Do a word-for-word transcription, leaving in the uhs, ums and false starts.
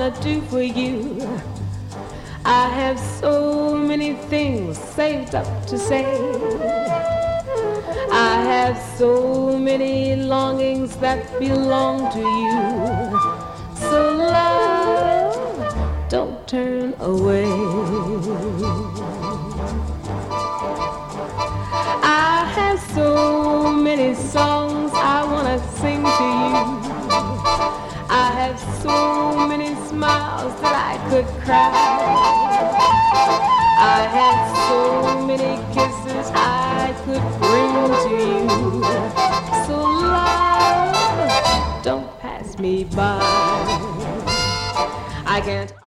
wanna do for you. I have so many things saved up to say. I have so many longings that belong to you. So love, don't turn away. I have so many songs I wanna sing to you. I have so many smiles that I could cry. I have so many kisses I could bring to you. So love, don't pass me by. I can't